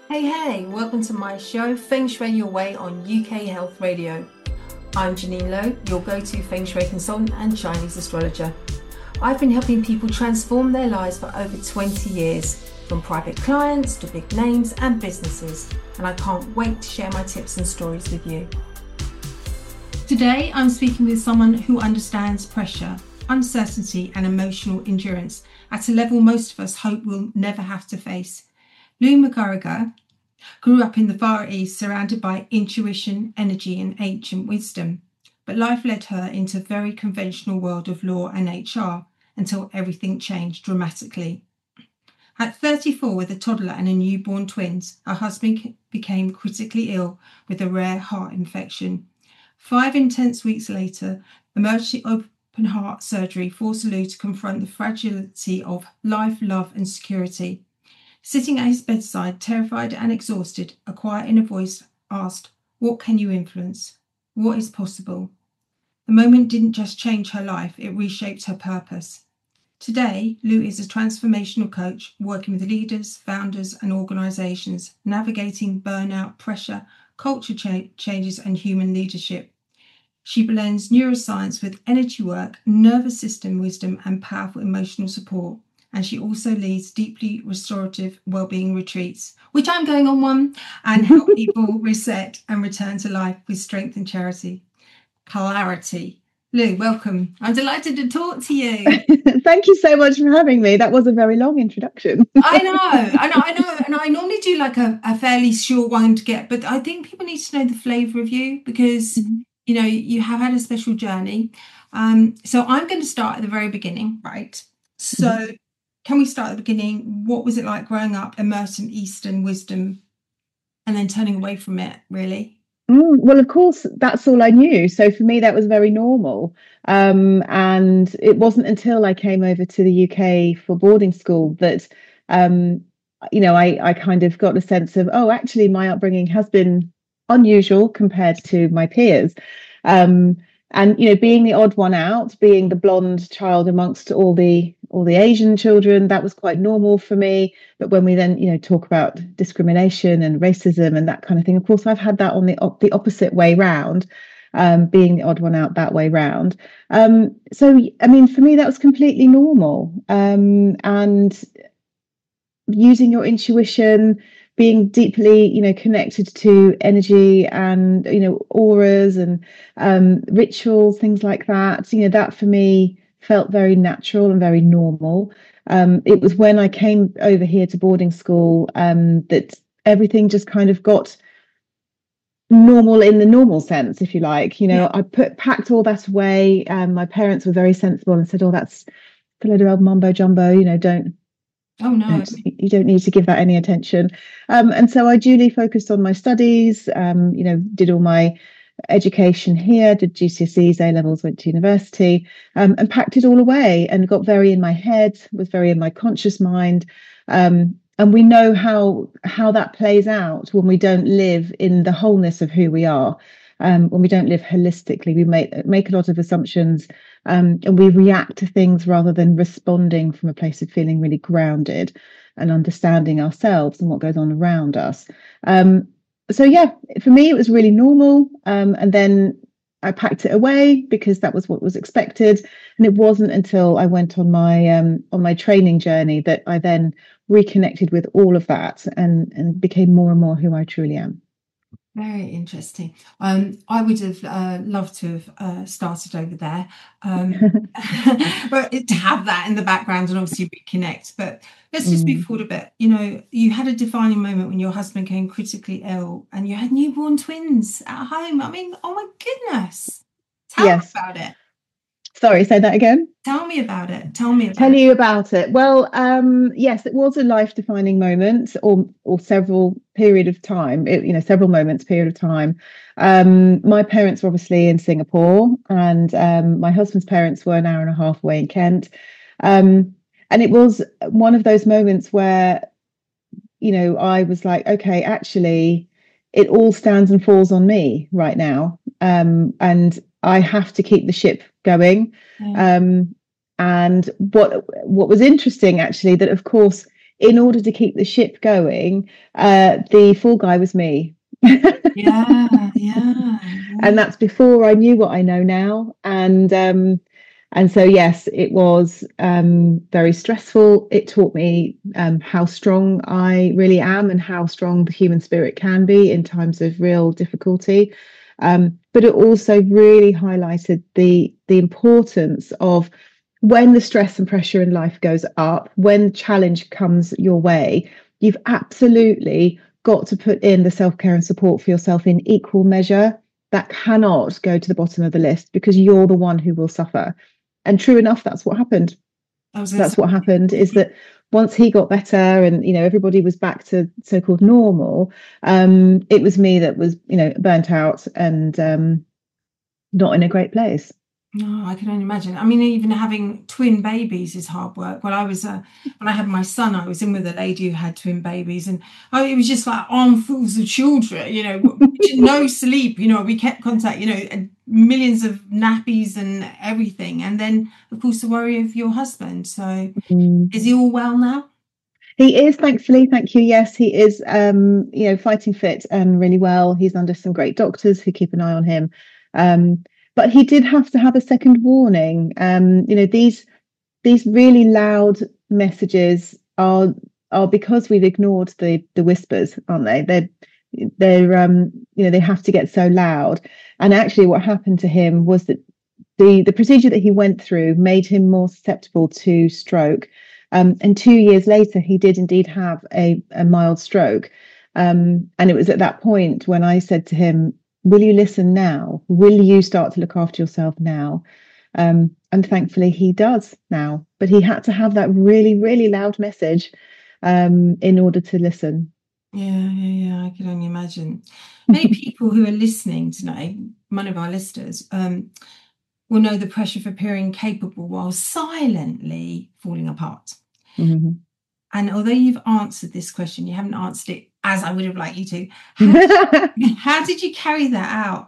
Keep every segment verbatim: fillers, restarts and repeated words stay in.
Hey, hey, welcome to my show, Feng Shui Your Way on U K Health Radio. I'm Janine Lowe, your go to Feng Shui consultant and Chinese astrologer. I've been helping people transform their lives for over twenty years, from private clients to big names and businesses, and I can't wait to share my tips and stories with you. Today, I'm speaking with someone who understands pressure, uncertainty, and emotional endurance at a level most of us hope we'll never have to face. Lou McGarrigle grew up in the Far East surrounded by intuition, energy, and ancient wisdom. But life led her into a very conventional world of law and H R until everything changed dramatically. At thirty-four, with a toddler and a newborn twins, her husband became critically ill with a rare heart infection. Five intense weeks later, emergency open heart surgery forced Lou to confront the fragility of life, love, and security. Sitting at his bedside, terrified and exhausted, a quiet inner voice asked, "What can you influence? What is possible?" The moment didn't just change her life, it reshaped her purpose. Today, Lou is a transformational coach working with leaders, founders, and organizations, navigating burnout, pressure, culture cha- changes, and human leadership. She blends neuroscience with energy work, nervous system wisdom, and powerful emotional support. And she also leads deeply restorative wellbeing retreats, which I'm going on one, and help people reset and return to life with strength and charity. Clarity. Lou, welcome. I'm delighted to talk to you. Thank you so much for having me. That was a very long introduction. I know, I know, I know. And I normally do like a, a fairly short one to get, but I think people need to know the flavour of you because, Mhm. you know, you have had a special journey. Um, so I'm going to start at the very beginning, right? So Mhm. can we start at the beginning? What was it like growing up immersed in Eastern wisdom and then turning away from it, really? Mm, well, of course, that's all I knew. So for me, that was very normal. Um, and it wasn't until I came over to the U K for boarding school that, um, you know, I, I kind of got a sense of, oh, actually, my upbringing has been unusual compared to my peers. Um, and you know, being the odd one out, being the blonde child amongst all the all the Asian children, that was quite normal for me. But when we then, you know, talk about discrimination and racism and that kind of thing, of course, I've had that on the op- the opposite way round, um, being the odd one out that way round. Um, so, I mean, for me, that was completely normal. Um, and using your intuition, being deeply, you know, connected to energy and, you know, auras and um, rituals, things like that. You know, that for me felt very natural and very normal. Um, it was when I came over here to boarding school um, that everything just kind of got normal in the normal sense, if you like. You Yeah. know, I put packed all that away. Um, my parents were very sensible and said, "Oh, that's a load of old mumbo jumbo. You know, don't Oh, no. don't you don't need to give that any attention." Um, and so I duly focused on my studies. Um, you know, did all my education here, did G C S Es, A levels, went to university, um, and packed it all away and got very in my head, was very in my conscious mind. Um, and we know how how that plays out when we don't live in the wholeness of who we are. Um, when we don't live holistically, we make make a lot of assumptions, um, and we react to things rather than responding from a place of feeling really grounded and understanding ourselves and what goes on around us. Um, so yeah, for me it was really normal. Um, and then I packed it away because that was what was expected. And it wasn't until I went on my um, on my training journey that I then reconnected with all of that and and became more and more who I truly am. Very interesting. Um, I would have uh, loved to have uh, started over there, um, but it- to have that in the background and obviously reconnect. But let's just move Mm. forward a bit. You know, you had a defining moment when your husband became critically ill and you had newborn twins at home. I mean, oh my goodness. Tell me Yes. about it. Sorry, say that again. Tell me about it. Tell me Tell about it. you about it. Well, um, yes, it was a life-defining moment, or or several period of time. It, you know, several moments, period of time. Um, my parents were obviously in Singapore, and um, my husband's parents were an hour and a half away in Kent. Um, and it was one of those moments where, you know, I was like, okay, actually, it all stands and falls on me right now, um, and I have to keep the ship going. Yeah. Um, and what what was interesting, actually, that of course in order to keep the ship going, uh, the fall guy was me. Yeah, yeah. And that's before I knew what I know now. And um, and so, yes, it was um, very stressful. It taught me um, how strong I really am and how strong the human spirit can be in times of real difficulty. Um, but it also really highlighted the the importance of, when the stress and pressure in life goes up, when challenge comes your way, you've absolutely got to put in the self-care and support for yourself in equal measure. That cannot go to the bottom of the list, because you're the one who will suffer. And true enough, that's what happened. That's what happened, is that once he got better and, you know, everybody was back to so-called normal, um, it was me that was, you know, burnt out and um, not in a great place. No, I can only imagine. I mean, even having twin babies is hard work. Well, I was, uh, when I had my son, I was in with a lady who had twin babies, and I, it was just like armfuls of children, you know, no sleep, you know, we kept contact, you know, and millions of nappies and everything. And then, of course, the worry of your husband. So mm. Is he all well now? He is, thankfully. Thank you. Yes, he is, um, you know, fighting fit and really well. He's under some great doctors who keep an eye on him. Um, But he did have to have a second warning. Um, you know, these these really loud messages are are because we've ignored the the whispers, aren't they? They're they're um, you know, they have to get so loud. And actually, what happened to him was that the the procedure that he went through made him more susceptible to stroke. Um, and two years later, he did indeed have a, a mild stroke. Um, and it was at that point when I said to him, will you listen now? Will you start to look after yourself now? Um, and thankfully he does now. But he had to have that really, really loud message um, in order to listen. Yeah, yeah, yeah. I can only imagine. Many people who are listening tonight, one of our listeners, um, will know the pressure of appearing capable while silently falling apart. Mm-hmm. And although you've answered this question, you haven't answered it as I would have liked you to. How did, how did you carry that out?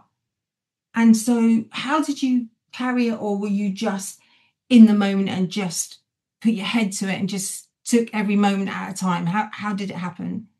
And so how did you carry it, or were you just in the moment and just put your head to it and just took every moment at a time? How how did it happen?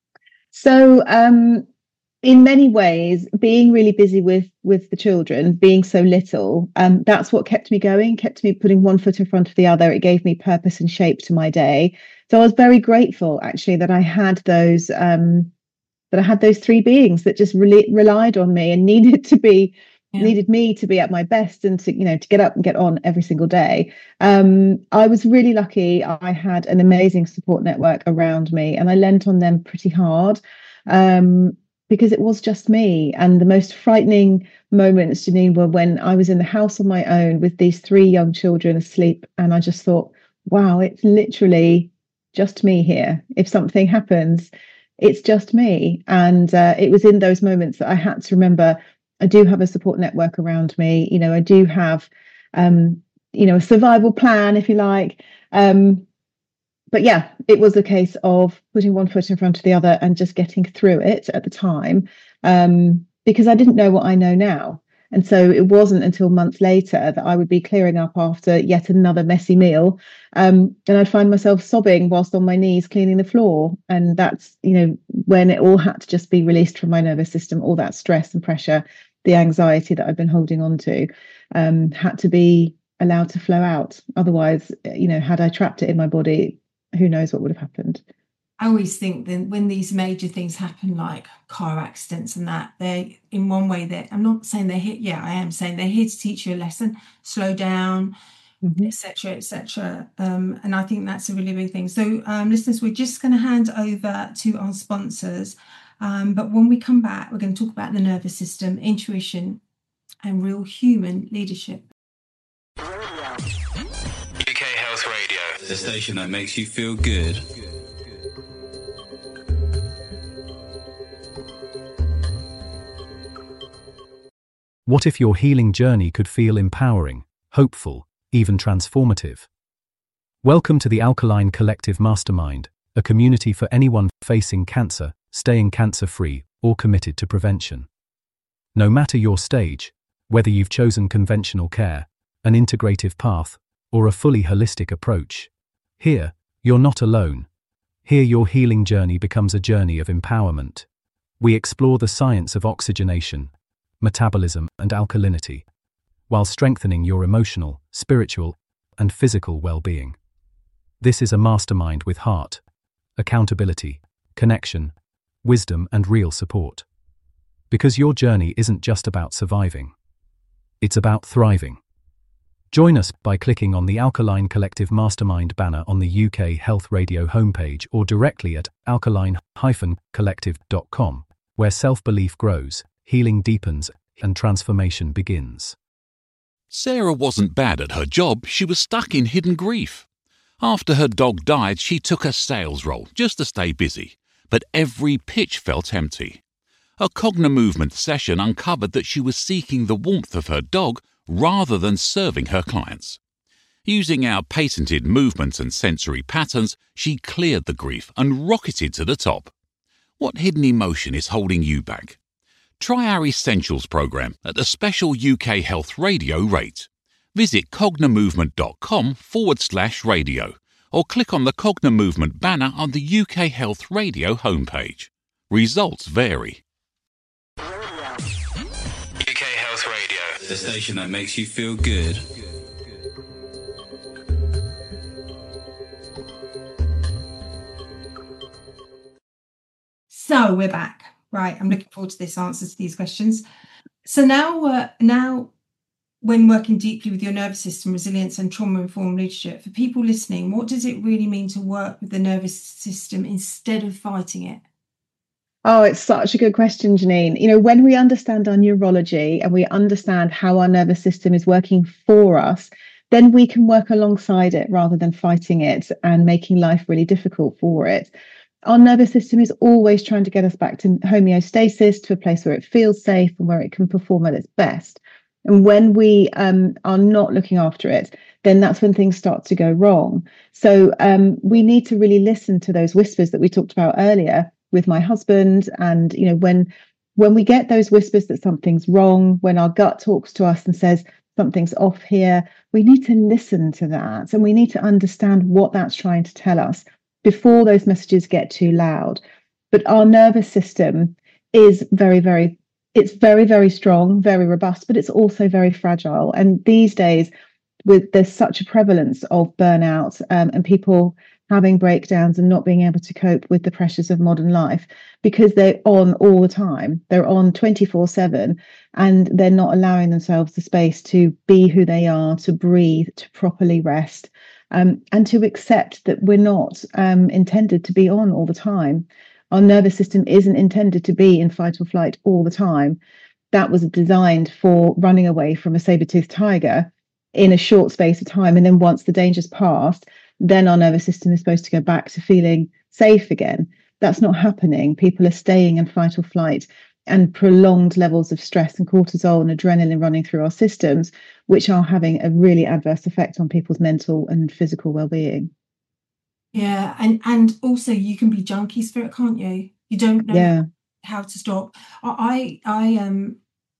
So um, in many ways, being really busy with with the children, being so little, um, that's what kept me going, kept me putting one foot in front of the other. It gave me purpose and shape to my day. So I was very grateful, actually, that I had those um, that I had those three beings that just really relied on me and needed to be yeah. needed me to be at my best and to, you know, to get up and get on every single day. Um, I was really lucky. I had an amazing support network around me, and I lent on them pretty hard um, because it was just me. And the most frightening moments, Janine, were when I was in the house on my own with these three young children asleep, and I just thought, wow, it's literally just me here. If something happens, it's just me. And uh, it was in those moments that I had to remember, I do have a support network around me. You know, I do have, um, you know, a survival plan, if you like. Um, but yeah, it was a case of putting one foot in front of the other and just getting through it at the time, um, because I didn't know what I know now. And so it wasn't until months later that I would be clearing up after yet another messy meal. Um, and I'd find myself sobbing whilst on my knees cleaning the floor. And that's, you know, when it all had to just be released from my nervous system, all that stress and pressure, the anxiety that I've been holding on to, um, had to be allowed to flow out. Otherwise, you know, had I trapped it in my body, who knows what would have happened. I always think that when these major things happen, like car accidents and that, they're in one way that I'm not saying they're here. Yeah, I am saying they're here to teach you a lesson, slow down, mm-hmm. et cetera, et cetera. Um, and I think that's a really big thing. So um, listeners, we're just going to hand over to our sponsors. Um, but when we come back, we're going to talk about the nervous system, intuition, and real human leadership. U K Health Radio, the station that makes you feel good. What if your healing journey could feel empowering, hopeful, even transformative? Welcome to the Alkaline Collective Mastermind, a community for anyone facing cancer, staying cancer-free, or committed to prevention. No matter your stage, whether you've chosen conventional care, an integrative path, or a fully holistic approach, here, you're not alone. Here your healing journey becomes a journey of empowerment. We explore the science of oxygenation, metabolism, and alkalinity, while strengthening your emotional, spiritual, and physical well-being. This is a mastermind with heart, accountability, connection, wisdom, and real support. Because your journey isn't just about surviving. It's about thriving. Join us by clicking on the Alkaline Collective Mastermind banner on the U K Health Radio homepage or directly at alkaline dash collective dot com, where self-belief grows, healing deepens, and transformation begins. Sarah wasn't bad at her job, she was stuck in hidden grief. After her dog died, she took a sales role just to stay busy, but every pitch felt empty. A Cognimovement session uncovered that she was seeking the warmth of her dog rather than serving her clients. Using our patented movements and sensory patterns, she cleared the grief and rocketed to the top. What hidden emotion is holding you back? Try our Essentials program at a special U K Health Radio rate. Visit cognimovement.com forward slash radio or click on the Cognimovement banner on the U K Health Radio homepage. Results vary. U K Health Radio, the station that makes you feel good. So we're back. Right, I'm looking forward to this answer to these questions. So now, uh, now, when working deeply with your nervous system, resilience and trauma-informed leadership, for people listening, what does it really mean to work with the nervous system instead of fighting it? Oh, it's such a good question, Janine. You know, when we understand our neurology and we understand how our nervous system is working for us, then we can work alongside it rather than fighting it and making life really difficult for it. Our nervous system is always trying to get us back to homeostasis, to a place where it feels safe and where it can perform at its best. And when we um, are not looking after it, then that's when things start to go wrong. So um, we need to really listen to those whispers that we talked about earlier with my husband. And, you know, when when we get those whispers that something's wrong, when our gut talks to us and says something's off here, we need to listen to that. And we need to understand what that's trying to tell us before those messages get too loud. But our nervous system is very, very, it's very, very strong, very robust, but it's also very fragile. And these days, with there's such a prevalence of burnout um, and people having breakdowns and not being able to cope with the pressures of modern life because they're on all the time. They're on twenty-four seven and they're not allowing themselves the space to be who they are, to breathe, to properly rest. Um, and to accept that we're not um, intended to be on all the time. Our nervous system isn't intended to be in fight or flight all the time. That was designed for running away from a saber-toothed tiger in a short space of time. And then once the danger's passed, then our nervous system is supposed to go back to feeling safe again. That's not happening. People are staying in fight or flight and prolonged levels of stress and cortisol and adrenaline running through our systems, which are having a really adverse effect on people's mental and physical well-being. Yeah, and and also you can be junkies for it, can't you? You don't know Yeah. how to stop. I I um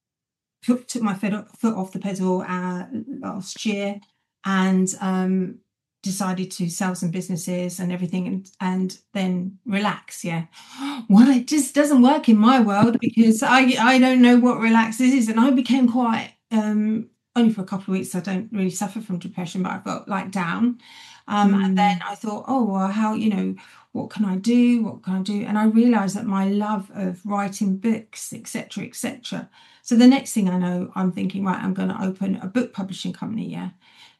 took, took my foot off, foot off the pedal uh, last year, and um decided to sell some businesses and everything, and and then relax. Yeah, well, it just doesn't work in my world because I I don't know what relax is, and I became quite um only for a couple of weeks. I don't really suffer from depression, but I felt like down. Um, Mm. And then I thought, oh, well, how, you know, what can I do? What can I do? And I realized that my love of writing books, et cetera, et cetera. So the next thing I know, I'm thinking, right, I'm going to open a book publishing company. Yeah.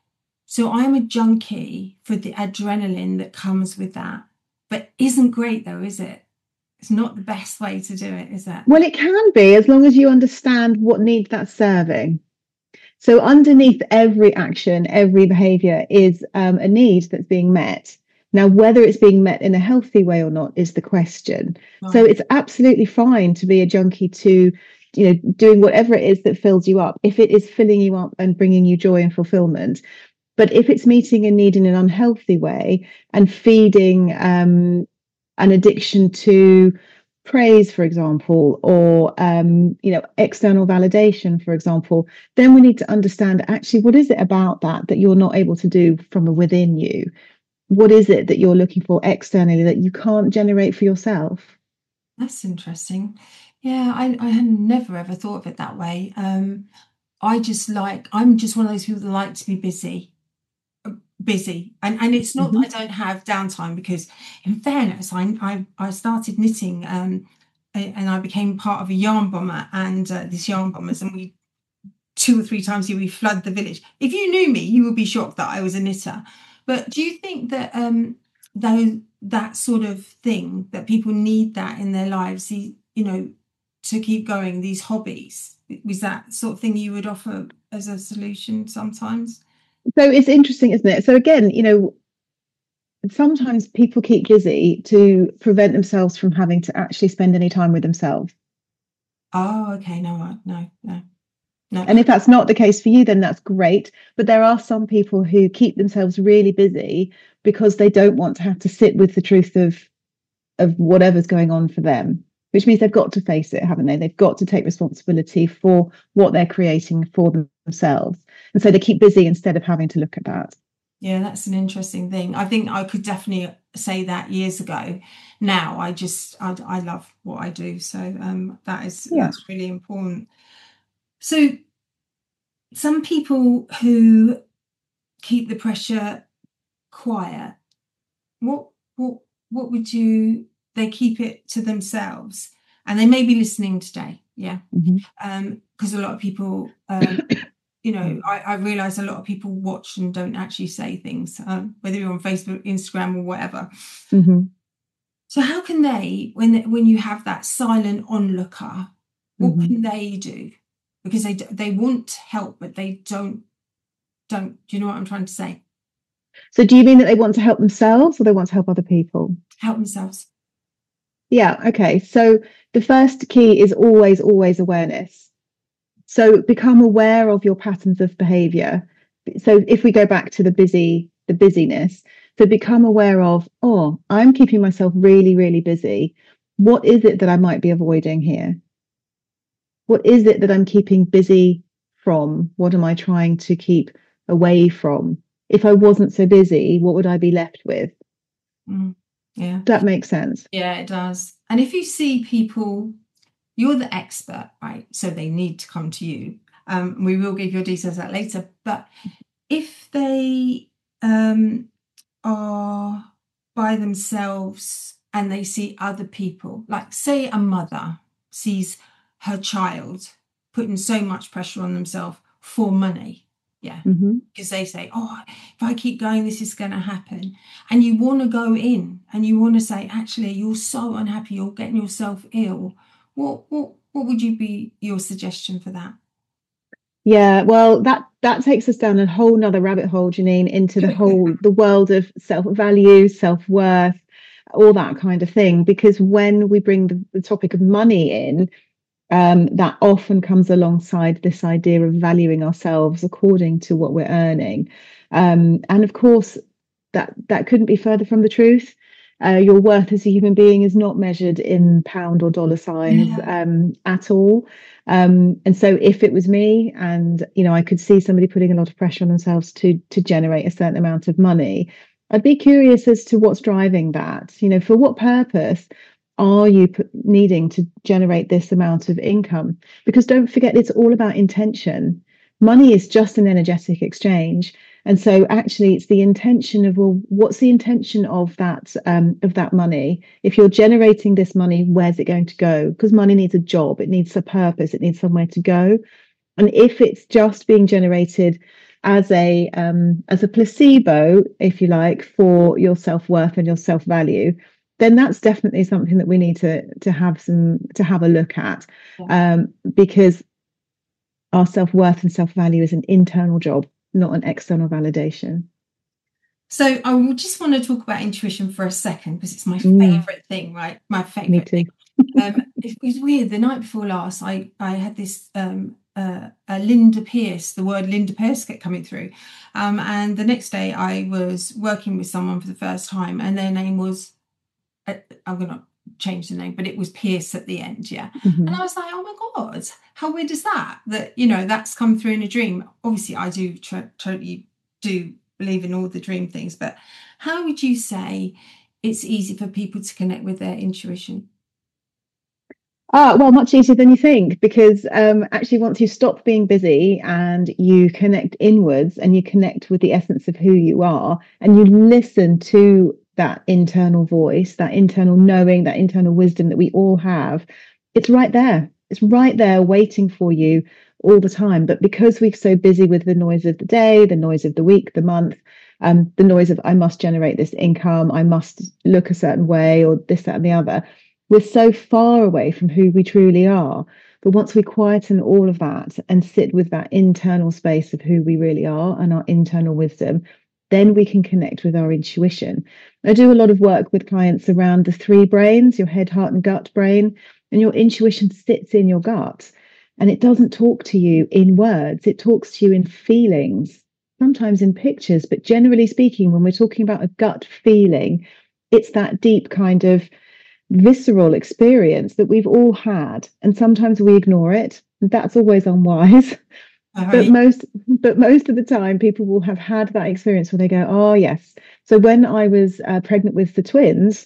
So I'm a junkie for the adrenaline that comes with that, but isn't great though, is it? It's not the best way to do it, is it? Well, it can be as long as you understand what need that's serving. So underneath every action, every behavior is um, a need that's being met. Now, whether it's being met in a healthy way or not is the question. Right. So it's absolutely fine to be a junkie to, you know, doing whatever it is that fills you up, if it is filling you up and bringing you joy and fulfillment. But if it's meeting a need in an unhealthy way and feeding um, an addiction to praise, for example, or um, you know, external validation, for example, then we need to understand actually what is it about that that you're not able to do from within you. what is it that you're looking for externally that you can't generate for yourself? That's interesting. Yeah, I, I had never ever thought of it that way. Um, I just like, I'm just one of those people that like to be busy, busy. And, and it's not Mhm. that I don't have downtime, because in fairness, I, I, I started knitting um, a- and I became part of a yarn bomber and uh, this yarn bombers, and we two or three times a year we flood the village. If you knew me, you would be shocked that I was a knitter. But do you think that um, though that sort of thing, that people need that in their lives, the, you know, to keep going, these hobbies, was that sort of thing you would offer as a solution sometimes? So it's interesting, isn't it? So again, you know, sometimes people keep busy to prevent themselves from having to actually spend any time with themselves. Oh, okay. No, I- no, no, no. And if that's not the case for you, then that's great. But there are some people who keep themselves really busy because they don't want to have to sit with the truth of of whatever's going on for them, which means they've got to face it, haven't they? They've got to take responsibility for what they're creating for themselves. And so they keep busy instead of having to look at that. Yeah, that's an interesting thing. I think I could definitely say that years ago. Now I just I, I love what I do, so um, that is Yeah. that's really important. So some people who keep the pressure quiet, what what what would you? They keep it to themselves, and they may be listening today. Yeah, Mhm. um, because a lot of people. Um, you know, I, I realize a lot of people watch and don't actually say things, um, whether you're on Facebook, Instagram, or whatever. Mhm. So how can they, when they, when you have that silent onlooker, what Mhm. can they do? Because they they want help, but they don't don't. Do you know what I'm trying to say? So do you mean that they want to help themselves or they want to help other people? Help themselves. Yeah, okay. So the first key is always, always awareness. So become aware of your patterns of behavior. So if we go back to the busy, the busyness, so become aware of, oh, I'm keeping myself really, really busy. What is it that I might be avoiding here? What is it that I'm keeping busy from? What am I trying to keep away from? If I wasn't so busy, what would I be left with? Mm, yeah. That makes sense. Yeah, it does. And if you see people, you're the expert, right? So they need to come to you. Um, we will give your details out later. But if they um, are by themselves and they see other people, like say a mother sees her child putting so much pressure on themselves for money, yeah, Mhm. because they say, oh, if I keep going, this is going to happen. And you want to go in and you want to say, actually, you're so unhappy, you're getting yourself ill. What what what would you be your suggestion for that? Yeah, well, that that takes us down a whole nother rabbit hole, Janine, into the whole the world of self-value, self-worth, all that kind of thing. Because when we bring the, the topic of money in, um, that often comes alongside this idea of valuing ourselves according to what we're earning. Um, and of course, that that couldn't be further from the truth. Uh, your worth as a human being is not measured in pound or dollar signs Yeah. um, at all. Um, and so, if it was me, and you know, I could see somebody putting a lot of pressure on themselves to to generate a certain amount of money, I'd be curious as to what's driving that. You know, for what purpose are you p- needing to generate this amount of income? Because don't forget, it's all about intention. Money is just an energetic exchange. And so actually it's the intention of, well, what's the intention of that um, of that money? If you're generating this money, where's it going to go? Because money needs a job, it needs a purpose, it needs somewhere to go. And if it's just being generated as a um, as a placebo, if you like, for your self-worth and your self-value, then that's definitely something that we need to to have some to have a look at, um, because our self-worth and self-value is an internal job, not an external validation. So I will just want to talk about intuition for a second because it's my Mm. favorite thing, right? My Me favorite too. thing. Um, it was weird. The night before last, I I had this um, uh, uh, Linda Pierce. The word Linda Pierce kept coming through, um, and the next day I was working with someone for the first time, and their name was uh, I'm going to change the name, but it was Pierce at the end, yeah. Mhm. And I was like, oh my god, how weird is that? That you know that's come through in a dream. Obviously, I do tr- totally do believe in all the dream things, but how would you say it's easy for people to connect with their intuition? Ah, well, much easier than you think, because um, actually, once you stop being busy and you connect inwards and you connect with the essence of who you are, and you listen to that internal voice, that internal knowing, that internal wisdom that we all have, it's right there. It's right there waiting for you all the time. But because we're so busy with the noise of the day, the noise of the week, the month, um, the noise of I must generate this income, I must look a certain way, or this, that, and the other, we're so far away from who we truly are. But once we quieten all of that and sit with that internal space of who we really are and our internal wisdom, then we can connect with our intuition. I do a lot of work with clients around the three brains, your head, heart, and gut brain, and your intuition sits in your gut. And it doesn't talk to you in words, it talks to you in feelings, sometimes in pictures. But generally speaking, when we're talking about a gut feeling, it's that deep kind of visceral experience that we've all had, and sometimes we ignore it. That's always unwise. Right. But most, but most of the time, people will have had that experience where they go, "Oh yes." So when I was uh, pregnant with the twins,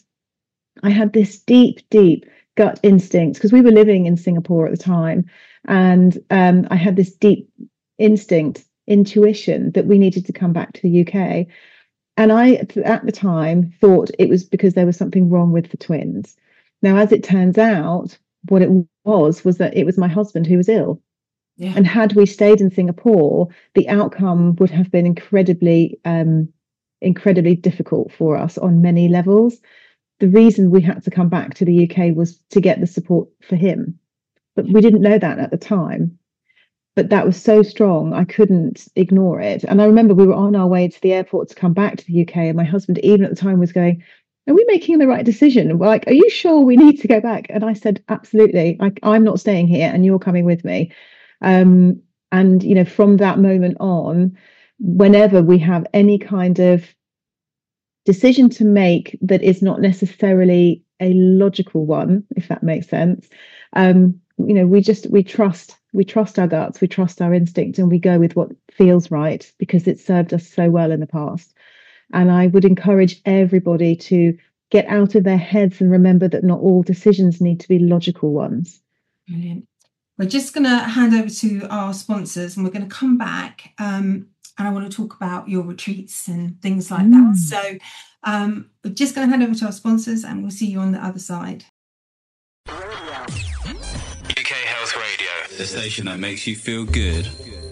I had this deep, deep gut instinct, because we were living in Singapore at the time, and um, I had this deep instinct, intuition that we needed to come back to the U K. And I, at the time, thought it was because there was something wrong with the twins. Now, as it turns out, what it was, was that it was my husband who was ill. Yeah. And had we stayed in Singapore, the outcome would have been incredibly, um, incredibly difficult for us on many levels. The reason we had to come back to the U K was to get the support for him. But we didn't know that at the time. But that was so strong, I couldn't ignore it. And I remember we were on our way to the airport to come back to the U K, and my husband, even at the time, was going, "Are we making the right decision?" And we're like, "Are you sure we need to go back?" And I said, "Absolutely. I, I'm not staying here, and you're coming with me." Um, and, you know, from that moment on, whenever we have any kind of decision to make that is not necessarily a logical one, if that makes sense, um, you know, we just, we trust, we trust our guts, we trust our instinct, and we go with what feels right because it served us so well in the past. And I would encourage everybody to get out of their heads and remember that not all decisions need to be logical ones. Brilliant. We're just going to hand over to our sponsors, and we're going to come back um, and I want to talk about your retreats and things like mm. that. So um, we're just going to hand over to our sponsors, and we'll see you on the other side. U K Health Radio, the station that makes you feel good.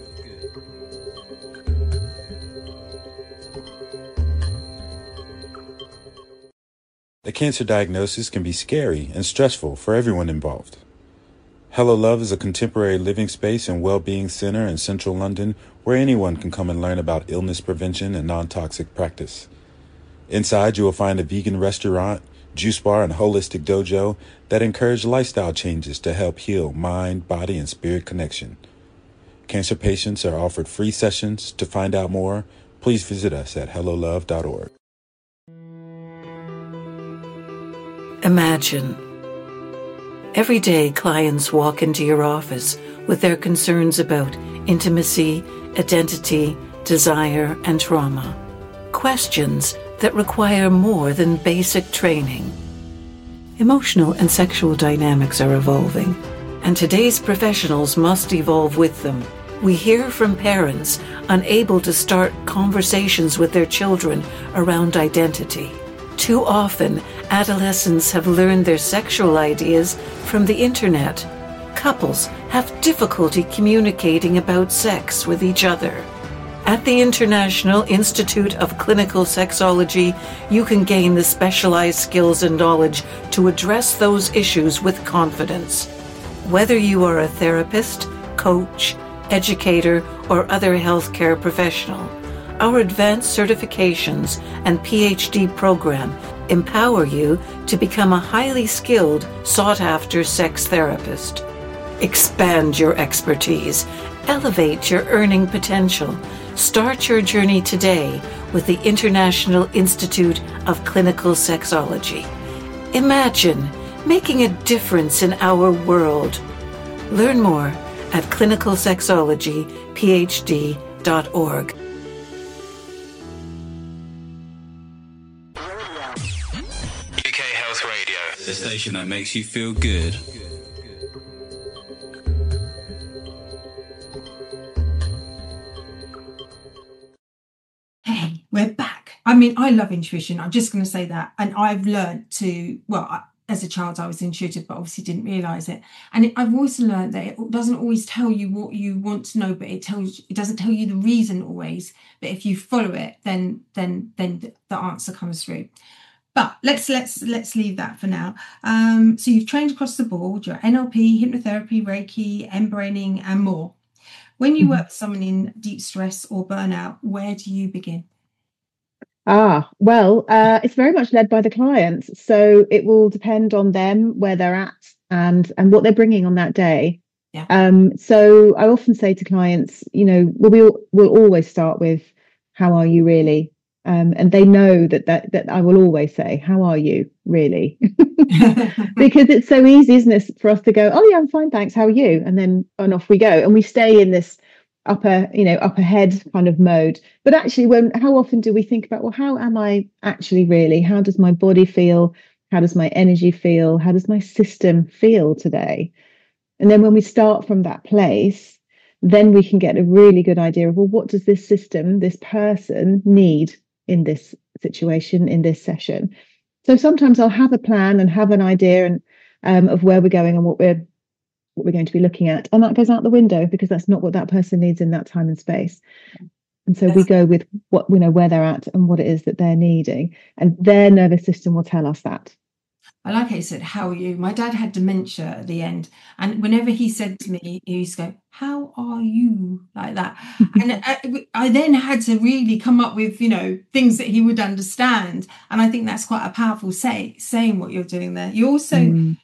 A cancer diagnosis can be scary and stressful for everyone involved. Hello Love is a contemporary living space and well-being center in central London where anyone can come and learn about illness prevention and non-toxic practice. Inside, you will find a vegan restaurant, juice bar, and holistic dojo that encourage lifestyle changes to help heal mind, body, and spirit connection. Cancer patients are offered free sessions. To find out more, please visit us at hello love dot org. Imagine. Every day, clients walk into your office with their concerns about intimacy, identity, desire, and trauma. Questions that require more than basic training. Emotional and sexual dynamics are evolving, and today's professionals must evolve with them. We hear from parents unable to start conversations with their children around identity. Too often, adolescents have learned their sexual ideas from the internet. Couples have difficulty communicating about sex with each other. At the International Institute of Clinical Sexology, you can gain the specialized skills and knowledge to address those issues with confidence. Whether you are a therapist, coach, educator, or other healthcare professional, our advanced certifications and P H D program empower you to become a highly skilled, sought-after sex therapist. Expand your expertise, elevate your earning potential. Start your journey today with the International Institute of Clinical Sexology. Imagine making a difference in our world. Learn more at clinical sexology p h d dot org. Health Radio, the station that makes you feel good. Hey, we're back. I mean, I love intuition. I'm just going to say that. And I've learned to, well, I, as a child, I was intuitive, but obviously didn't realise it. And it, I've also learned that it doesn't always tell you what you want to know, but it tells it doesn't tell you the reason always. But if you follow it, then then then the answer comes through. But let's let's let's leave that for now. Um, so you've trained across the board. You're N L P, hypnotherapy, Reiki, M-braining, and more. When you work with someone in deep stress or burnout, where do you begin? Ah, well, uh, it's very much led by the clients. So it will depend on them, where they're at and and what they're bringing on that day. Yeah. Um, so I often say to clients, you know, well, we'll, we'll always start with, how are you really? Um, and they know that, that that I will always say, how are you really? Because it's so easy, isn't it, for us to go, oh yeah, I'm fine, thanks, how are you? And then and off we go. And we stay in this upper, you know, upper head kind of mode. But actually, when how often do we think about, well, how am I actually really? How does my body feel? How does my energy feel? How does my system feel today? And then when we start from that place, then we can get a really good idea of, well, what does this system, this person need in this situation, in this session? So sometimes I'll have a plan and have an idea and um, of where we're going and what we're what we're going to be looking at, and that goes out the window because that's not what that person needs in that time and space. And so we go with what we know, where they're at and what it is that they're needing, and their nervous system will tell us that. I like how you said, how are you? My dad had dementia at the end. And whenever he said to me, he used to go, how are you? Like that. And I, I then had to really come up with, you know, things that he would understand. And I think that's quite a powerful say, saying what you're doing there. You also, mm.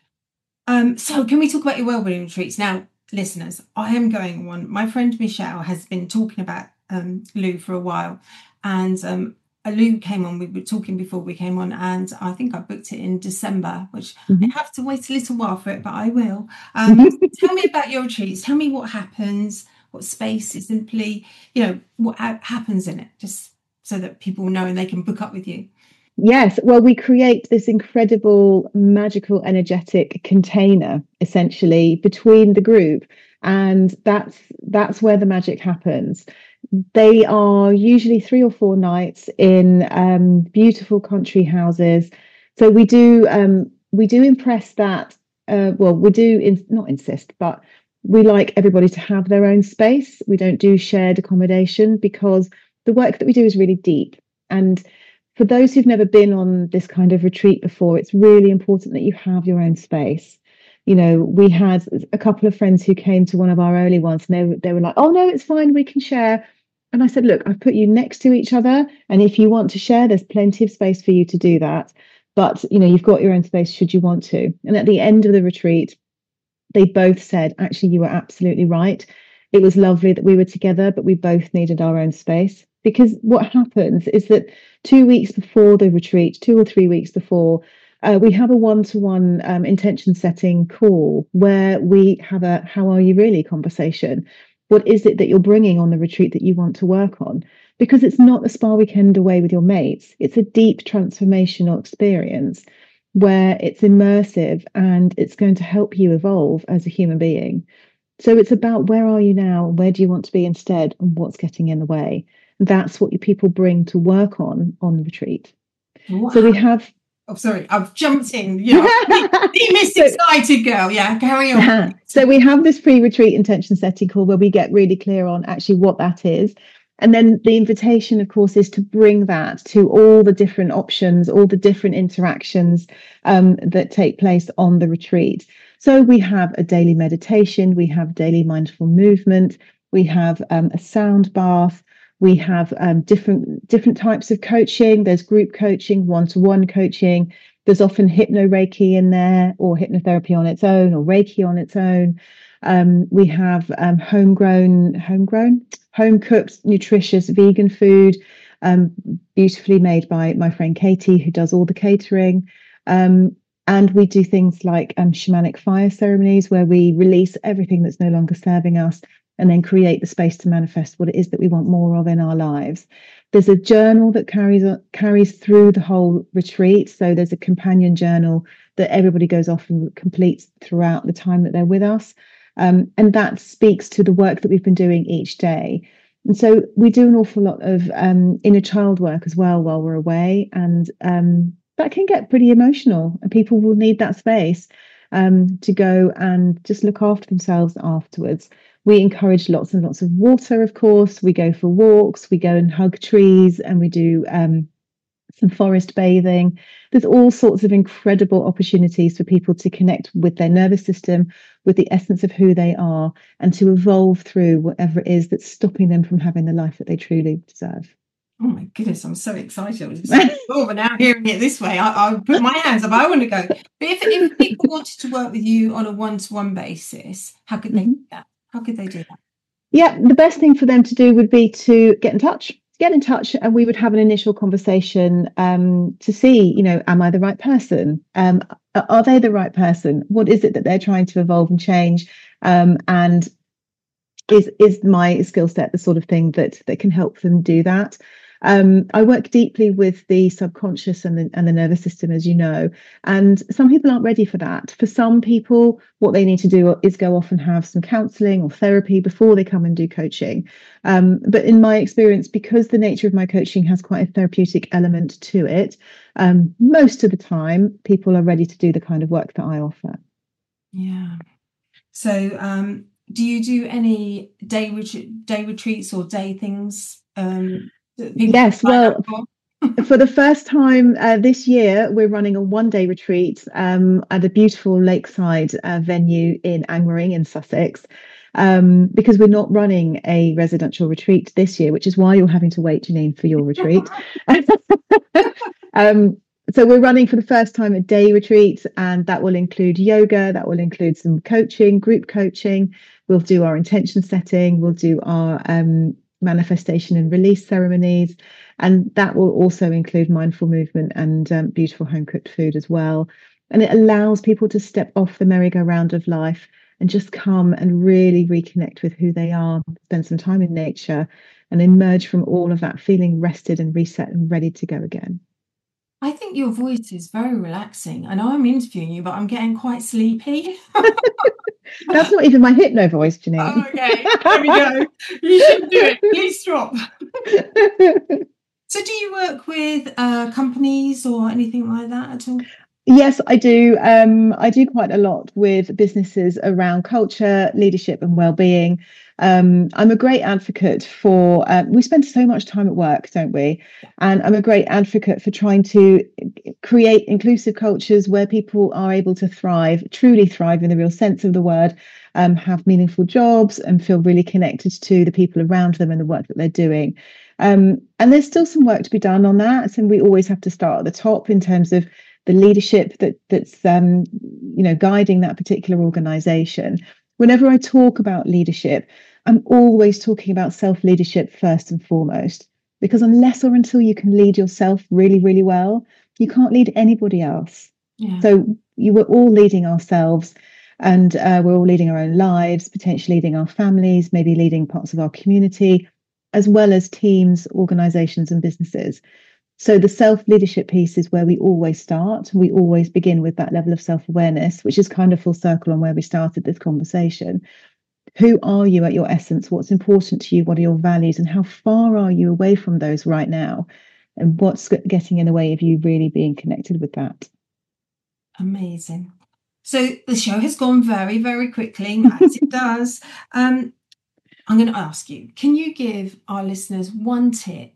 um, so can we talk about your wellbeing retreats? Now, listeners, I am going on one. My friend Michelle has been talking about um, Lou for a while. And um, Lou came on, we were talking before we came on, and I think I booked it in December, which mm-hmm. I have to wait a little while for it, but I will. Um, tell me about your retreats. Tell me what happens, what space is simply, you know, what happens in it, just so that people know and they can book up with you. Yes, well, we create this incredible, magical, energetic container, essentially, between the group, and that's that's where the magic happens. They are usually three or four nights in um, beautiful country houses. So we do um, we do impress that. Uh, well, we do in, not insist, but we like everybody to have their own space. We don't do shared accommodation because the work that we do is really deep. And for those who've never been on this kind of retreat before, it's really important that you have your own space. You know, we had a couple of friends who came to one of our early ones, and they, they were like, oh, no, it's fine, we can share. And I said, look, I've put you next to each other. And if you want to share, there's plenty of space for you to do that. But, you know, you've got your own space should you want to. And at the end of the retreat, they both said, actually, you were absolutely right. It was lovely that we were together, but we both needed our own space. Because what happens is that two weeks before the retreat, two or three weeks before, uh, we have a one-to-one um, intention setting call where we have a how are you really conversation. What is it that you're bringing on the retreat that you want to work on? Because it's not a spa weekend away with your mates. It's a deep transformational experience where it's immersive and it's going to help you evolve as a human being. So it's about where are you now? Where do you want to be instead? And what's getting in the way? That's what you people bring to work on on the retreat. Wow. So we have... Oh, sorry, I've jumped in. You know, the, the Miss Excited girl. Yeah, carry on. So we have this pre-retreat intention setting call where we get really clear on actually what that is. And then the invitation, of course, is to bring that to all the different options, all the different interactions um, that take place on the retreat. So we have a daily meditation, we have daily mindful movement, we have um, a sound bath, we have um, different different types of coaching. There's group coaching, one-to-one coaching. There's often hypno-Reiki in there, or hypnotherapy on its own, or Reiki on its own. Um, we have um, homegrown, homegrown, home-cooked, nutritious vegan food, um, beautifully made by my friend Katie, who does all the catering. Um, and we do things like um, shamanic fire ceremonies, where we release everything that's no longer serving us and then create the space to manifest what it is that we want more of in our lives. There's a journal that carries carries through the whole retreat. So there's a companion journal that everybody goes off and completes throughout the time that they're with us. Um, and that speaks to the work that we've been doing each day. And so we do an awful lot of um, inner child work as well while we're away. And um, that can get pretty emotional, and people will need that space um, to go and just look after themselves afterwards. We encourage lots and lots of water, of course. We go for walks, we go and hug trees, and we do um, some forest bathing. There's all sorts of incredible opportunities for people to connect with their nervous system, with the essence of who they are, and to evolve through whatever it is that's stopping them from having the life that they truly deserve. Oh my goodness, I'm so excited. I was so cool, but now hearing it this way, I, I'll put my hands up. I want to go. But if, if people wanted to work with you on a one-to-one basis, how could they do that? How could they do that? Yeah, the best thing for them to do would be to get in touch. Get in touch, and we would have an initial conversation um, to see, you know, am I the right person? Um, are they the right person? What is it that they're trying to evolve and change? Um, and is is my skill set the sort of thing that that can help them do that? Um, I work deeply with the subconscious and the, and the nervous system, as you know, and some people aren't ready for that. For some people, what they need to do is go off and have some counselling or therapy before they come and do coaching. Um, but in my experience, because the nature of my coaching has quite a therapeutic element to it, um, most of the time, people are ready to do the kind of work that I offer. Yeah. So um, do you do any day, ret- day retreats or day things? Um, Yes, well, for the first time uh, this year, we're running a one-day retreat um, at a beautiful lakeside uh, venue in Angmering in Sussex, um, because we're not running a residential retreat this year, which is why you're having to wait, Janine, for your retreat. um, so we're running for the first time a day retreat, and that will include yoga, that will include some coaching, group coaching. We'll do our intention setting, we'll do our um, manifestation and release ceremonies, and that will also include mindful movement and um, beautiful home cooked food as well. And it allows people to step off the merry-go-round of life and just come and really reconnect with who they are, spend some time in nature, and emerge from all of that feeling rested and reset and ready to go again. I think your voice is very relaxing. I know I'm interviewing you, but I'm getting quite sleepy. That's not even my hypno voice, Janine. Oh, okay, there we go. You should do it. Please stop. So do you work with uh, companies or anything like that at all? Yes, I do. Um, I do quite a lot with businesses around culture, leadership and well-being. Um, I'm a great advocate for, uh, we spend so much time at work, don't we? And I'm a great advocate for trying to create inclusive cultures where people are able to thrive, truly thrive in the real sense of the word, um, have meaningful jobs and feel really connected to the people around them and the work that they're doing. Um, and there's still some work to be done on that. And we always have to start at the top in terms of the leadership that that's um, you know, guiding that particular organization. Whenever I talk about leadership, I'm always talking about self-leadership first and foremost, because unless or until you can lead yourself really, really well, you can't lead anybody else. Yeah. So you were all leading ourselves, and uh, we're all leading our own lives, potentially leading our families, maybe leading parts of our community, as well as teams, organizations and businesses. So the self-leadership piece is where we always start. We always begin with that level of self-awareness, which is kind of full circle on where we started this conversation. Who are you at your essence? What's important to you? What are your values? And how far are you away from those right now? And what's getting in the way of you really being connected with that? Amazing. So the show has gone very, very quickly, as it does. Um, I'm going to ask you, can you give our listeners one tip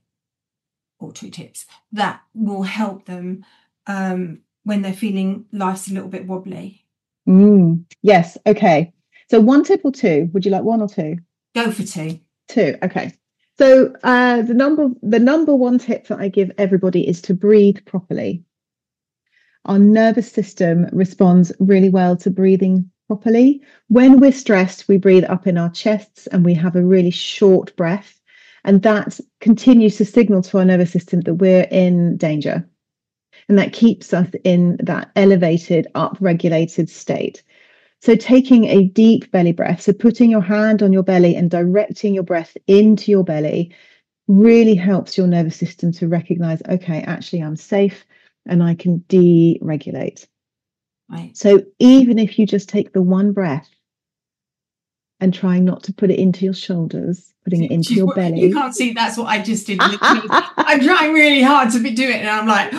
or two tips that will help them um, when they're feeling life's a little bit wobbly? Mm, yes. Okay. So one tip or two? Would you like one or two? Go for two. Two. Okay. So uh, the number the number one tip that I give everybody is to breathe properly. Our nervous system responds really well to breathing properly. When we're stressed, we breathe up in our chests and we have a really short breath. And that continues to signal to our nervous system that we're in danger. And that keeps us in that elevated, up-regulated state. So taking a deep belly breath, so putting your hand on your belly and directing your breath into your belly really helps your nervous system to recognize, okay, actually I'm safe and I can deregulate. Right. So even if you just take the one breath and trying not to put it into your shoulders, putting it into your belly. You can't see, that's what I just did. I'm trying really hard to be, do it, and I'm like.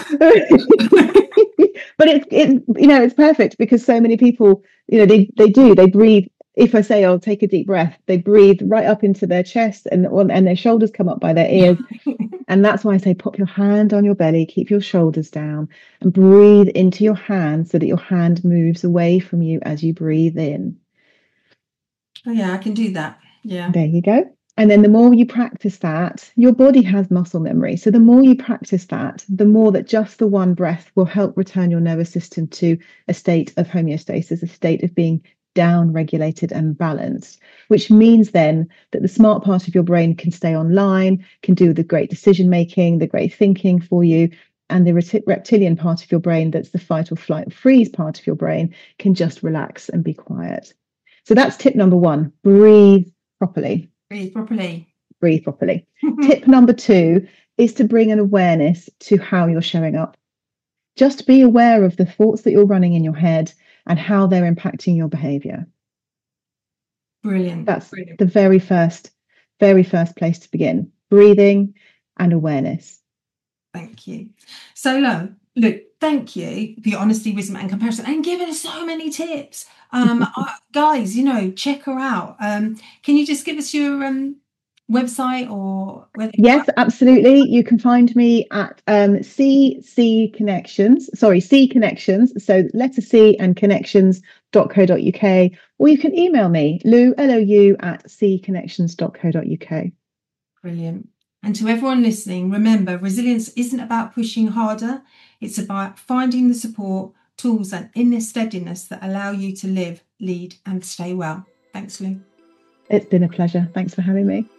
But it's, it, you know, it's perfect because so many people, you know, they, they do, they breathe. If I say, I'll take a deep breath, they breathe right up into their chest and, and their shoulders come up by their ears. And that's why I say, pop your hand on your belly, keep your shoulders down and breathe into your hand so that your hand moves away from you as you breathe in. Oh, yeah, I can do that. Yeah. There you go. And then the more you practice that, your body has muscle memory. So the more you practice that, the more that just the one breath will help return your nervous system to a state of homeostasis, a state of being down regulated and balanced, which means then that the smart part of your brain can stay online, can do the great decision making, the great thinking for you. And the reptilian part of your brain, that's the fight or flight or freeze part of your brain, can just relax and be quiet. So that's tip number one, breathe properly. Breathe properly. Breathe properly. Tip number two is to bring an awareness to how you're showing up. Just be aware of the thoughts that you're running in your head and how they're impacting your behavior. Brilliant. That's Brilliant. the very first, very first place to begin. Breathing and awareness. Thank you. So, Lo, look, thank you for your honesty, wisdom and comparison and giving us so many tips. Um, uh, guys, you know, check her out. Um, can you just give us your um, website or where they Yes, absolutely. You can find me at um, C C Connections, sorry, C Connections. So letter C and connections dot co dot uk, or you can email me, Lou, L O U at c connections dot co dot uk. Brilliant. And to everyone listening, remember, resilience isn't about pushing harder. It's about finding the support, tools and inner steadiness that allow you to live, lead and stay well. Thanks, Lou. It's been a pleasure. Thanks for having me.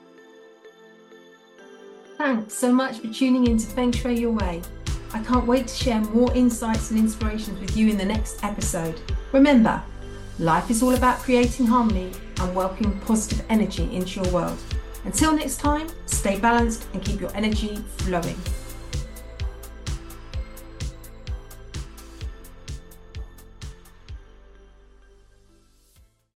Thanks so much for tuning in to Feng Shui Your Way. I can't wait to share more insights and inspirations with you in the next episode. Remember, life is all about creating harmony and welcoming positive energy into your world. Until next time, stay balanced and keep your energy flowing.